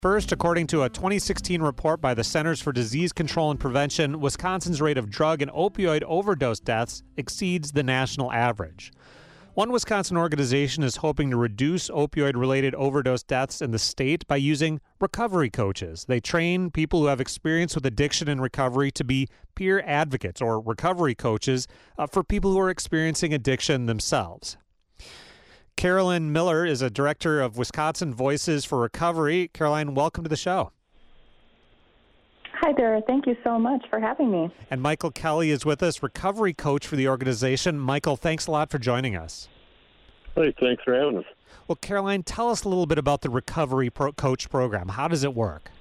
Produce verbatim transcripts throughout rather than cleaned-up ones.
First, according to a twenty sixteen report by the Centers for Disease Control and Prevention, Wisconsin's rate of drug and opioid overdose deaths exceeds the national average. One Wisconsin organization is hoping to reduce opioid-related overdose deaths in the state by using recovery coaches. They train people who have experience with addiction and recovery to be peer advocates or recovery coaches uh, for people who are experiencing addiction themselves. Carolyn Miller is a director of Wisconsin Voices for Recovery. Caroline, welcome to the show. Hi there. Thank you so much for having me. And Michael Kelly is with us, recovery coach for the organization. Michael, thanks a lot for joining us. Hey, thanks for having us. Well, Caroline, tell us a little bit about the Recovery Pro- Coach program. How does it work?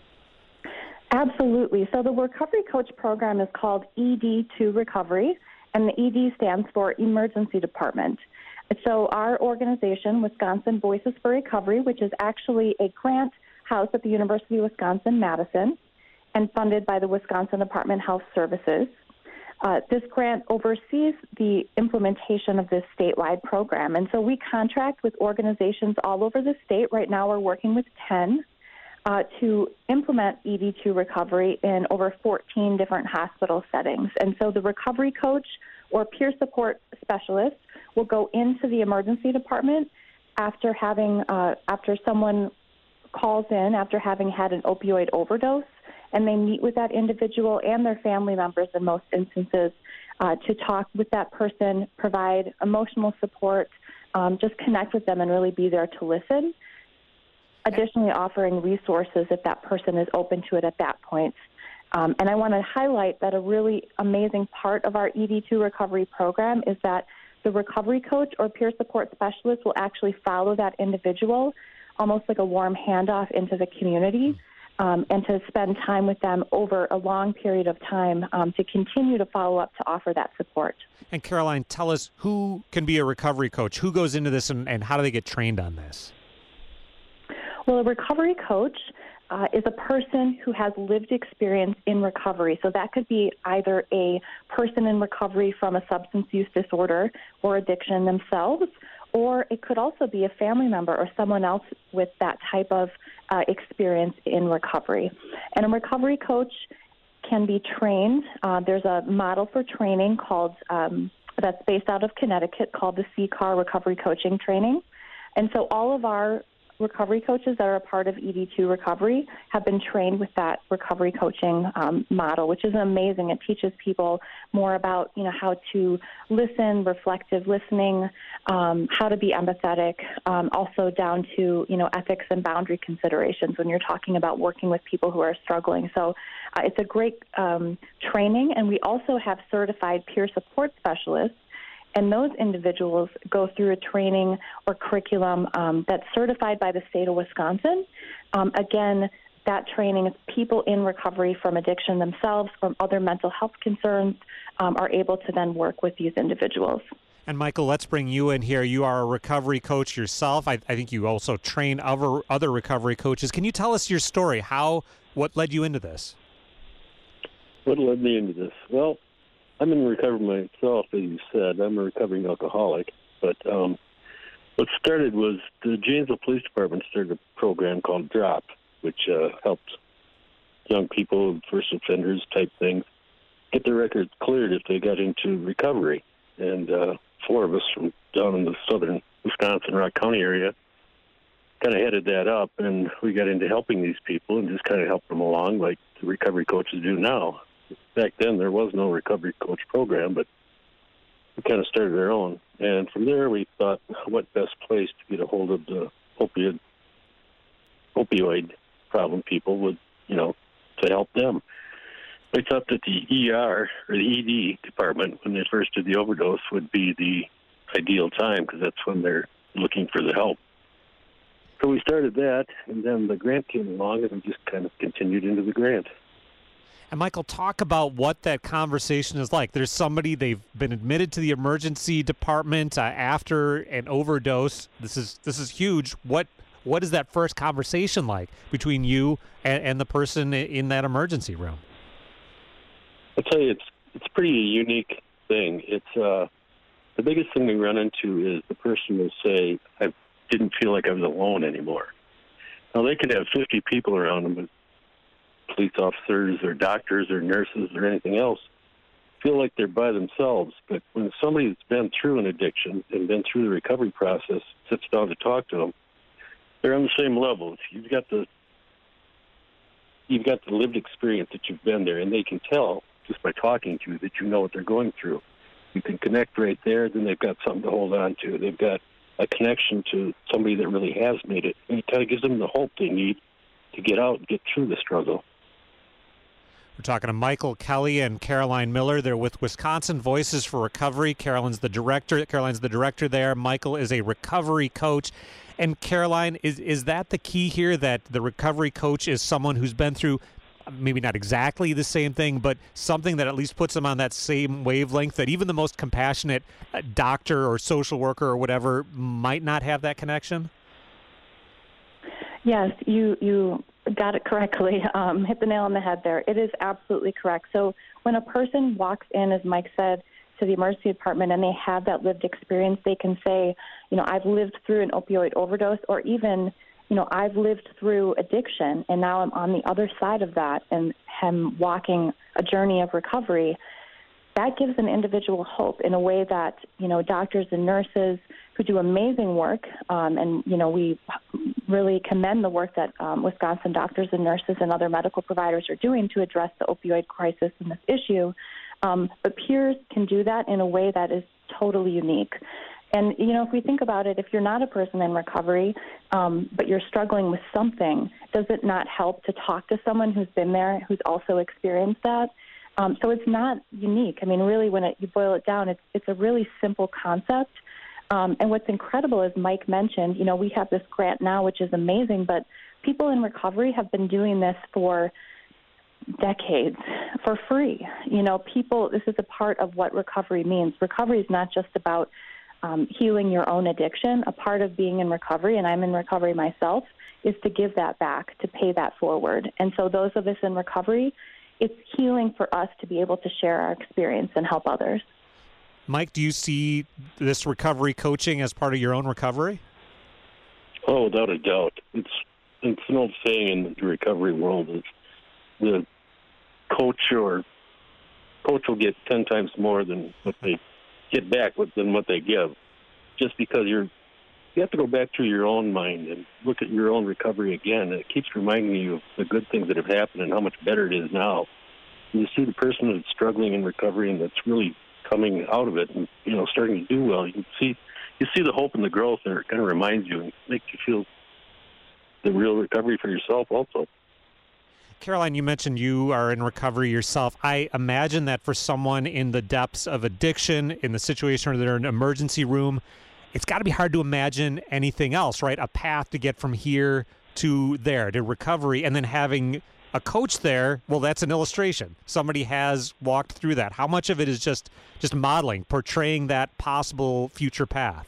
Absolutely. So the Recovery Coach program is called E D to Recovery, and the E D stands for Emergency Department. So our organization, Wisconsin Voices for Recovery, which is actually a grant housed at the University of Wisconsin-Madison and funded by the Wisconsin Department of Health Services. Uh, this grant oversees the implementation of this statewide program. And so we contract with organizations all over the state. Right now we're working with ten uh, to implement E D to Recovery in over fourteen different hospital settings. And so the recovery coach or peer support specialist will go into the emergency department after having uh, after someone calls in after having had an opioid overdose, and they meet with that individual and their family members in most instances uh, to talk with that person, provide emotional support, um, just connect with them and really be there to listen. Additionally, offering resources if that person is open to it at that point. Um, and I want to highlight that a really amazing part of our E D to Recovery program is that the recovery coach or peer support specialist will actually follow that individual almost like a warm handoff into the community um, and to spend time with them over a long period of time um, to continue to follow up to offer that support. And Caroline, tell us who can be a recovery coach, who goes into this, and, and how do they get trained on this? Well, a recovery coach Uh, is a person who has lived experience in recovery. So that could be either a person in recovery from a substance use disorder or addiction themselves, or it could also be a family member or someone else with that type of uh, experience in recovery. And a recovery coach can be trained. Uh, there's a model for training called um, that's based out of Connecticut called the C C A R Recovery Coaching Training. And so all of our recovery coaches that are a part of E D to Recovery have been trained with that recovery coaching um, model, which is amazing. It teaches people more about, you know, how to listen, reflective listening, um, how to be empathetic, um, also down to, you know, ethics and boundary considerations when you're talking about working with people who are struggling. So uh, it's a great um, training, and we also have certified peer support specialists. And those individuals go through a training or curriculum um, that's certified by the state of Wisconsin. Um, again, that training is people in recovery from addiction themselves, from other mental health concerns, um, are able to then work with these individuals. And Michael, let's bring you in here. You are a recovery coach yourself. I, I think you also train other, other recovery coaches. Can you tell us your story? How, what led you into this? What led me into this? Well, I'm in recovery myself, as you said. I'm a recovering alcoholic. But um, what started was the Janesville Police Department started a program called DROP, which uh, helped young people, first offenders type things, get their records cleared if they got into recovery. And uh, four of us from down in the southern Wisconsin, Rock County area, kind of headed that up, and we got into helping these people and just kind of helped them along like the recovery coaches do now. Back then, there was no recovery coach program, but we kind of started our own. And from there, we thought, what best place to get a hold of the opioid, opioid problem people would, you know, to help them. We thought that the E R, or the E D department, when they first did the overdose, would be the ideal time because that's when they're looking for the help. So we started that, and then the grant came along, and we just kind of continued into the grant. And Michael, talk about what that conversation is like. There's somebody, they've been admitted to the emergency department uh, after an overdose. This is this is huge. What what is that first conversation like between you and, and the person in that emergency room? I'll tell you, it's it's pretty unique thing. It's uh, the biggest thing we run into is the person will say, "I didn't feel like I was alone anymore." Now, they could have fifty people around them, but police officers or doctors or nurses or anything else feel like they're by themselves. But when somebody that's been through an addiction and been through the recovery process sits down to talk to them, they're on the same level. You've got the you've got the lived experience that you've been there, and they can tell just by talking to you that you know what they're going through. You can connect right there, then they've got something to hold on to. They've got a connection to somebody that really has made it, and it kind of gives them the hope they need to get out and get through the struggle. We're talking to Michael Kelly and Caroline Miller. They're with Wisconsin Voices for Recovery. Caroline's the director. Caroline's the director there. Michael is a recovery coach. And Caroline, is is that the key here, that the recovery coach is someone who's been through maybe not exactly the same thing, but something that at least puts them on that same wavelength, that even the most compassionate doctor or social worker or whatever might not have that connection? Yes, you you got it correctly. Um, hit the nail on the head there. It is absolutely correct. So when a person walks in, as Mike said, to the emergency department and they have that lived experience, they can say, you know, I've lived through an opioid overdose, or even, you know, I've lived through addiction and now I'm on the other side of that and am walking a journey of recovery. That gives an individual hope in a way that, you know, doctors and nurses who do amazing work, um, and, you know, we really commend the work that um, Wisconsin doctors and nurses and other medical providers are doing to address the opioid crisis and this issue. Um, but peers can do that in a way that is totally unique. And, you know, if we think about it, if you're not a person in recovery, um, but you're struggling with something, does it not help to talk to someone who's been there, who's also experienced that? Um, so it's not unique. I mean, really, when it, you boil it down, it's it's a really simple concept. Um, and what's incredible, as Mike mentioned, you know, we have this grant now, which is amazing, but people in recovery have been doing this for decades for free. You know, people, this is a part of what recovery means. Recovery is not just about um, healing your own addiction. A part of being in recovery, and I'm in recovery myself, is to give that back, to pay that forward. And so those of us in recovery, it's healing for us to be able to share our experience and help others. Mike, do you see this recovery coaching as part of your own recovery? Oh, without a doubt. It's it's an old saying in the recovery world is the coach or coach will get ten times more than what they get back than what they give. Just because you're you have to go back through your own mind and look at your own recovery again. And it keeps reminding you of the good things that have happened and how much better it is now. And you see the person that's struggling in recovery and that's really coming out of it and, you know, starting to do well. You can see you see the hope and the growth there. It kind of reminds you and makes you feel the real recovery for yourself also. Caroline, you mentioned you are in recovery yourself. I imagine that for someone in the depths of addiction, in the situation where they're in an emergency room, it's got to be hard to imagine anything else, right? A path to get from here to there, to recovery, and then having a coach there, well, that's an illustration. Somebody has walked through that. How much of it is just, just modeling, portraying that possible future path?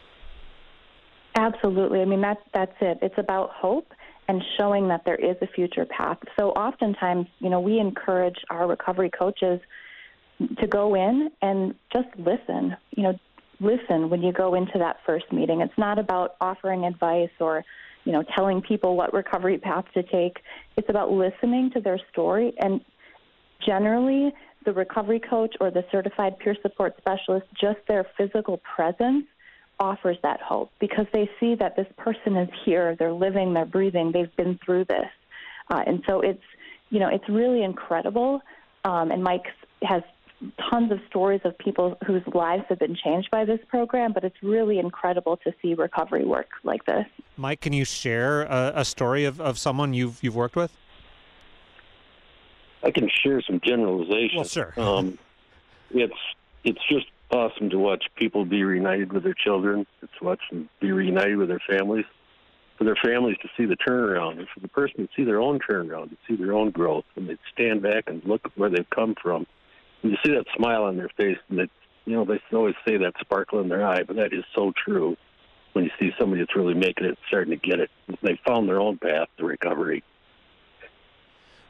Absolutely. I mean, that, that's it. It's about hope and showing that there is a future path. So oftentimes, you know, we encourage our recovery coaches to go in and just listen. You know, listen when you go into that first meeting. It's not about offering advice or, you know, telling people what recovery path to take. It's about listening to their story. And generally, the recovery coach or the certified peer support specialist, just their physical presence offers that hope because they see that this person is here, they're living, they're breathing, they've been through this. Uh, and so it's, you know, it's really incredible. Um, and Mike has tons of stories of people whose lives have been changed by this program, but it's really incredible to see recovery work like this. Mike, can you share a, a story of, of someone you've you've worked with? I can share some generalizations. Well, sure. um, it's it's just awesome to watch people be reunited with their children. It's watch them be reunited with their families. For their families to see the turnaround, and for the person to see their own turnaround, to see their own growth, and they stand back and look at where they've come from. And you see that smile on their face, and it, you know, they always say that sparkle in their eye, but that is so true when you see somebody that's really making it, starting to get it. They found their own path to recovery.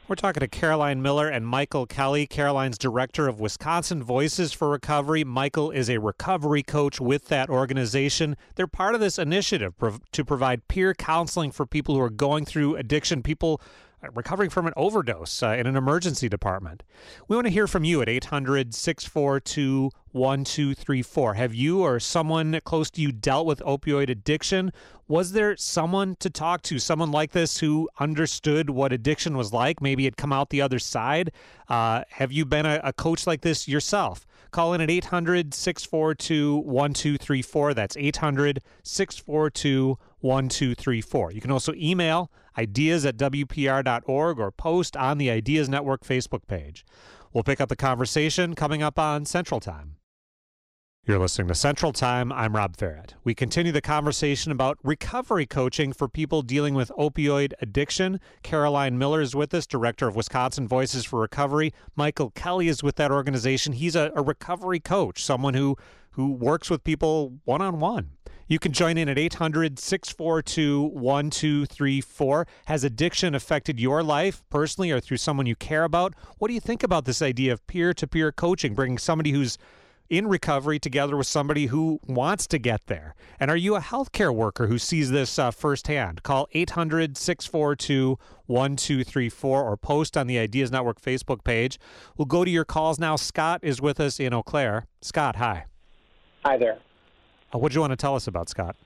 We're talking to Caroline Miller and Michael Kelly. Caroline's director of Wisconsin Voices for Recovery. Michael is a recovery coach with that organization. They're part of this initiative prov- to provide peer counseling for people who are going through addiction, people recovering from an overdose uh, in an emergency department. We want to hear from you at eight hundred, six four two, one two three four. Have you or someone close to you dealt with opioid addiction? Was there someone to talk to, someone like this who understood what addiction was like, maybe had come out the other side? Uh, have you been a, a coach like this yourself? Call in at eight hundred, six four two, one two three four. That's eight hundred, six four two, one two three four. You can also email ideas at w p r dot org or post on the Ideas Network Facebook page. We'll pick up the conversation coming up on Central Time. You're listening to Central Time. I'm Rob Farrett. We continue the conversation about recovery coaching for people dealing with opioid addiction. Caroline Miller is with us, director of Wisconsin Voices for Recovery. Michael Kelly is with that organization. He's a, a recovery coach, someone who, who works with people one-on-one. You can join in at eight hundred, six four two, one two three four. Has addiction affected your life personally or through someone you care about? What do you think about this idea of peer-to-peer coaching, bringing somebody who's in recovery together with somebody who wants to get there? And are you a healthcare worker who sees this uh, firsthand? Call eight hundred, six four two, one two three four or post on the Ideas Network Facebook page. We'll go to your calls now. Scott is with us in Eau Claire. Scott, hi. Hi there. Uh, what do you want to tell us about, Scott?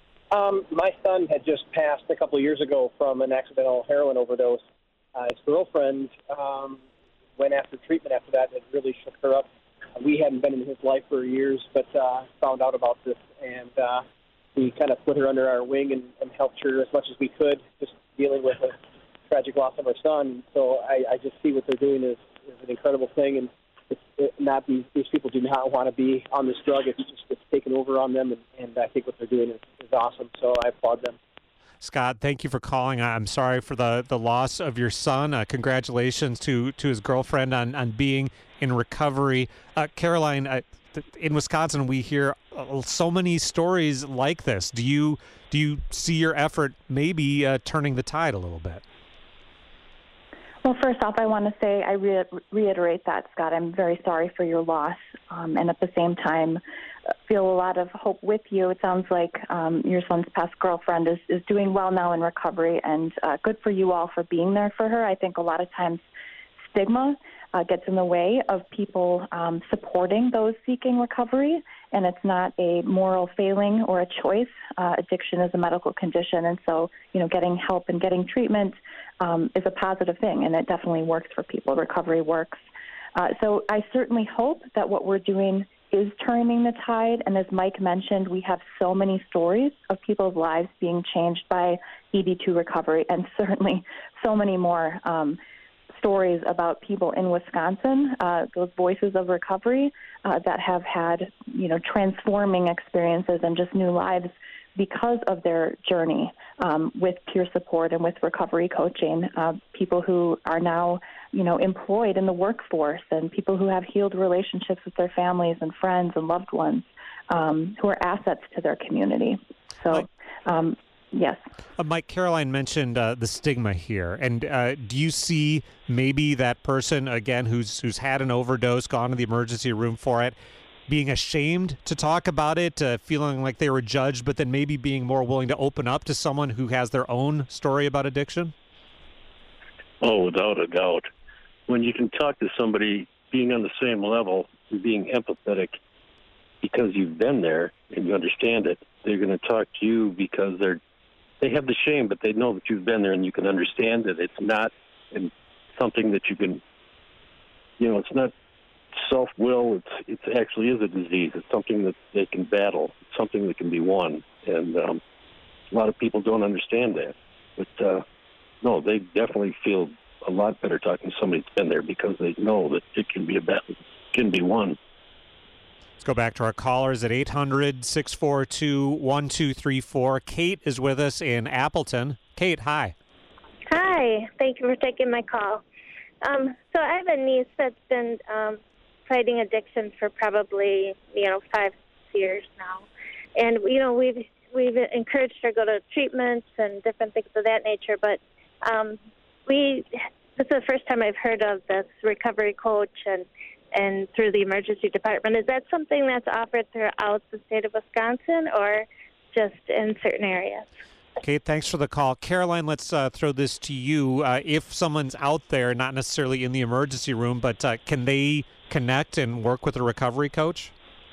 Um, my son had just passed a couple of years ago from an accidental heroin overdose. Uh, his girlfriend um, went after treatment after that, and it really shook her up. We hadn't been in his life for years, but uh, found out about this, and uh, we kind of put her under our wing and, and helped her as much as we could, just dealing with a tragic loss of our son. So I, I just see what they're doing is, is an incredible thing, and it's it, not these, these people do not want to be on this drug. It's just it's taken over on them, and, and I think what they're doing is, is awesome. So I applaud them. Scott, thank you for calling. I'm sorry for the, the loss of your son. Uh, congratulations to, to his girlfriend on, on being in recovery. Uh, Caroline, uh, in Wisconsin, we hear uh, so many stories like this. Do you do you see your effort maybe uh, turning the tide a little bit? Well, first off, I want to say I re- reiterate that, Scott. I'm very sorry for your loss, um, and at the same time, feel a lot of hope with you. It sounds like um, your son's past girlfriend is, is doing well now in recovery, and uh, good for you all for being there for her. I think a lot of times stigma uh, gets in the way of people um, supporting those seeking recovery, and it's not a moral failing or a choice. Uh, addiction is a medical condition, and so, you know, getting help and getting treatment um, is a positive thing, and it definitely works for people. Recovery works. Uh, so I certainly hope that what we're doing is turning the tide, and as Mike mentioned, we have so many stories of people's lives being changed by E D two recovery, and certainly so many more um, stories about people in Wisconsin, uh, those voices of recovery uh, that have had, you know, transforming experiences and just new lives because of their journey um, with peer support and with recovery coaching. Uh, people who are now, you know, employed in the workforce, and people who have healed relationships with their families and friends and loved ones, um, who are assets to their community. So, um, yes. Uh, Mike, Caroline mentioned uh, the stigma here, and uh, do you see maybe that person, again, who's who's had an overdose, gone to the emergency room for it, being ashamed to talk about it, uh, feeling like they were judged, but then maybe being more willing to open up to someone who has their own story about addiction? Oh, without a doubt. When you can talk to somebody being on the same level and being empathetic because you've been there and you understand it, they're going to talk to you because they're they have the shame, but they know that you've been there and you can understand that it's not something that you can, you know, it's not self-will. It's it actually is a disease. It's something that they can battle. It's something that can be won. And um, a lot of people don't understand that. But, uh, no, they definitely feel a lot better talking to somebody that's been there because they know that it can be a battle, it can be won. Let's go back to our callers at eight hundred, six four two, one two three four. Kate is with us in Appleton. Kate, hi. Hi. Thank you for taking my call. Um, so I have a niece that's been um, fighting addiction for probably, you know, five years now. And, you know, we've we've encouraged her to go to treatments and different things of that nature, but um, we this is the first time I've heard of this recovery coach and and through the emergency department. Is that something that's offered throughout the state of Wisconsin or just in certain areas? Kate, thanks for the call. Caroline, let's uh, throw this to you. Uh, if someone's out there, not necessarily in the emergency room, but uh, can they connect and work with a recovery coach?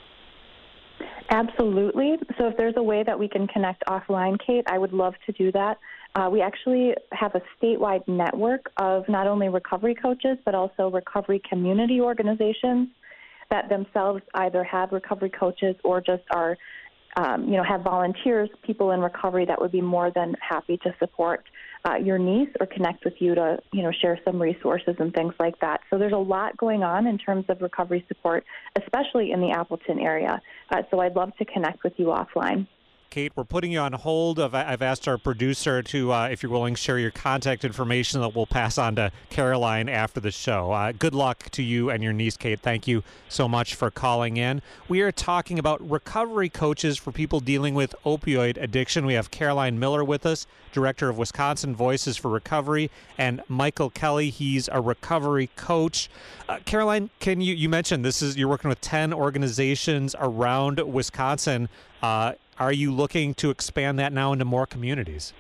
Absolutely. So if there's a way that we can connect offline, Kate, I would love to do that. Uh, we actually have a statewide network of not only recovery coaches, but also recovery community organizations that themselves either have recovery coaches or just are, um, you know, have volunteers, people in recovery that would be more than happy to support uh, your niece or connect with you to, you know, share some resources and things like that. So there's a lot going on in terms of recovery support, especially in the Appleton area. Uh, so I'd love to connect with you offline. Kate, we're putting you on hold. I've asked our producer to, uh, if you're willing, share your contact information that we'll pass on to Caroline after the show. Uh, good luck to you and your niece, Kate. Thank you so much for calling in. We are talking about recovery coaches for people dealing with opioid addiction. We have Caroline Miller with us, director of Wisconsin Voices for Recovery, and Michael Kelly. He's a recovery coach. Uh, Caroline, can you, you mentioned this is, you're working with ten organizations around Wisconsin. Uh, Are you looking to expand that now into more communities?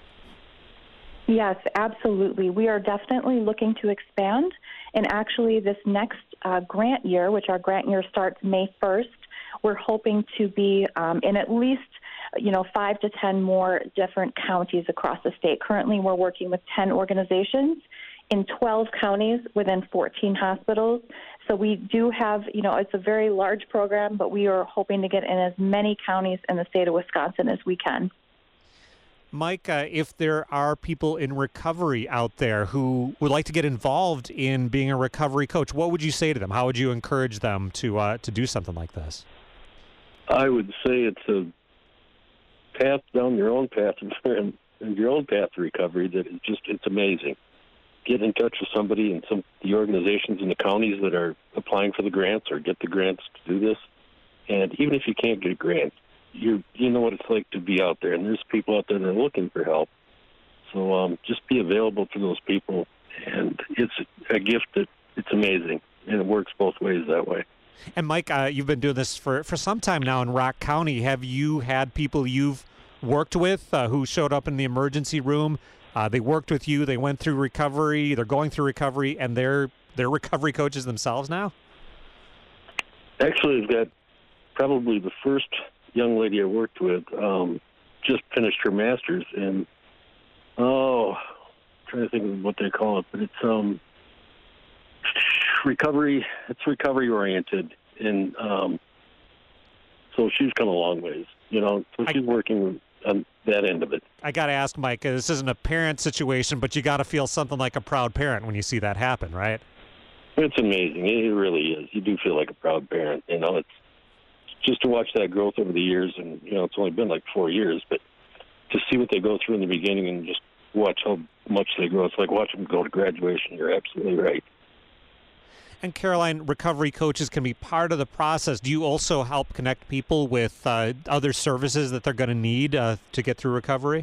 Yes, absolutely. We are definitely looking to expand. And actually, this next uh, grant year, which our grant year starts May first, we're hoping to be um, in at least, you know, five to ten more different counties across the state. Currently, we're working with ten organizations in twelve counties within fourteen hospitals. So we do have, you know, it's a very large program, but we are hoping to get in as many counties in the state of Wisconsin as we can. Mike, uh, if there are people in recovery out there who would like to get involved in being a recovery coach, what would you say to them? How would you encourage them to uh, to do something like this? I would say it's a path down your own path and your own path to recovery that is just, it's amazing. Get in touch with somebody in some the organizations in the counties that are applying for the grants or get the grants to do this. And even if you can't get a grant, you you know what it's like to be out there, and there's people out there that are looking for help. So um, just be available to those people, and it's a gift that it's amazing, and it works both ways that way. And Mike, uh, you've been doing this for, for some time now in Rock County. Have you had people you've worked with uh, who showed up in the emergency room? Uh, they worked with you. They went through recovery. They're going through recovery, and they're they're recovery coaches themselves now. Actually, I've got probably the first young lady I worked with um, just finished her master's in oh, I'm trying to think of what they call it, but it's um recovery. It's recovery oriented, and um, so she's come a long ways. You know, so she's I, working on that end of it. I got to ask, Mike, this isn't a parent situation, but you got to feel something like a proud parent when you see that happen, right? It's amazing. It really is. You do feel like a proud parent. You know, it's just to watch that growth over the years, and, you know, it's only been like four years, but to see what they go through in the beginning and just watch how much they grow, it's like watching them go to graduation. You're absolutely right. And Caroline, recovery coaches can be part of the process. Do you also help connect people with uh, other services that they're going to need uh, to get through recovery?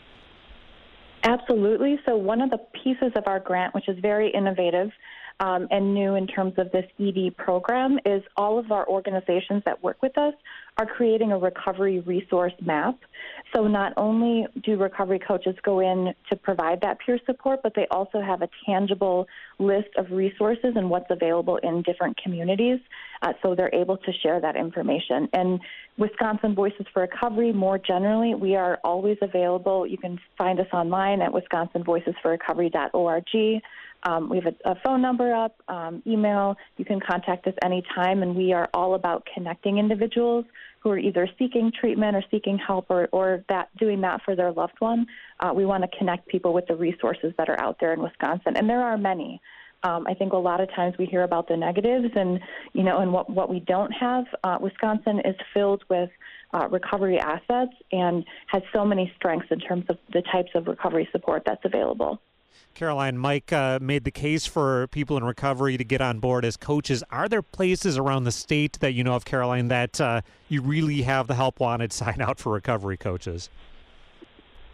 Absolutely. So one of the pieces of our grant, which is very innovative um, and new in terms of this E D program, is all of our organizations that work with us are creating a recovery resource map. So not only do recovery coaches go in to provide that peer support, but they also have a tangible list of resources and what's available in different communities. Uh, so they're able to share that information. And Wisconsin Voices for Recovery, more generally, we are always available. You can find us online at wisconsin voices for recovery dot org. Um, we have a, a phone number up, um, email. You can contact us anytime, and we are all about connecting individuals who are either seeking treatment or seeking help or, or that doing that for their loved one. Uh, we want to connect people with the resources that are out there in Wisconsin, and there are many. Um, I think a lot of times we hear about the negatives and, you know, and what, what we don't have. Uh, Wisconsin is filled with uh, recovery assets and has so many strengths in terms of the types of recovery support that's available. Caroline, Mike uh, made the case for people in recovery to get on board as coaches. Are there places around the state that you know of, Caroline, that uh, you really have the help wanted sign out for recovery coaches?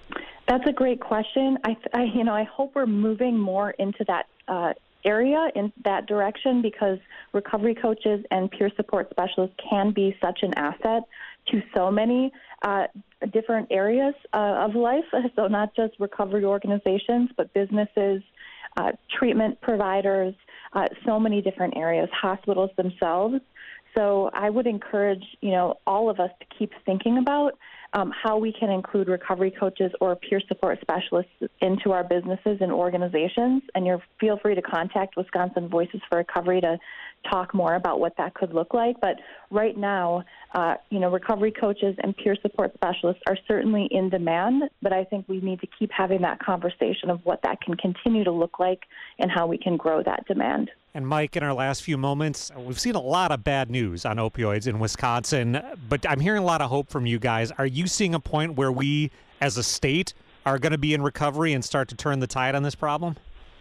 That's a great question. I, I you know, I hope we're moving more into that uh, area, in that direction, because recovery coaches and peer support specialists can be such an asset to so many uh, different areas uh, of life. So not just recovery organizations, but businesses, uh, treatment providers, uh, so many different areas, hospitals themselves. So I would encourage, you know, all of us to keep thinking about um, how we can include recovery coaches or peer support specialists into our businesses and organizations. And you're feel free to contact Wisconsin Voices for Recovery to talk more about what that could look like. But right now, uh, you know, recovery coaches and peer support specialists are certainly in demand, but I think we need to keep having that conversation of what that can continue to look like and how we can grow that demand. And Mike, in our last few moments, we've seen a lot of bad news on opioids in Wisconsin, but I'm hearing a lot of hope from you guys. Are you seeing a point where we, as a state, are going to be in recovery and start to turn the tide on this problem?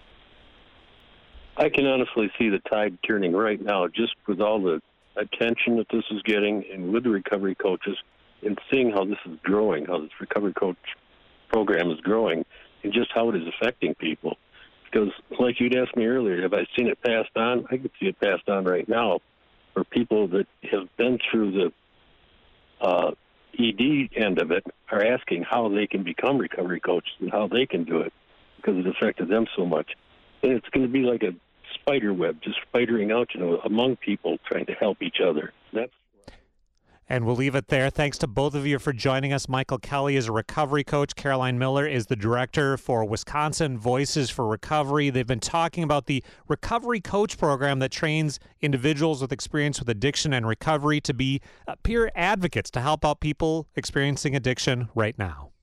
I can honestly see the tide turning right now, just with all the attention that this is getting and with the recovery coaches and seeing how this is growing, how this recovery coach program is growing, and just how it is affecting people. Because like you'd asked me earlier, have I seen it passed on? I can see it passed on right now for people that have been through the uh, E D end of it are asking how they can become recovery coaches and how they can do it because it affected them so much. And it's going to be like a spider web, just spidering out, you know, among people trying to help each other. That's And we'll leave it there. Thanks to both of you for joining us. Michael Kelly is a recovery coach. Caroline Miller is the director for Wisconsin Voices for Recovery. They've been talking about the Recovery Coach program that trains individuals with experience with addiction and recovery to be uh, peer advocates to help out people experiencing addiction right now.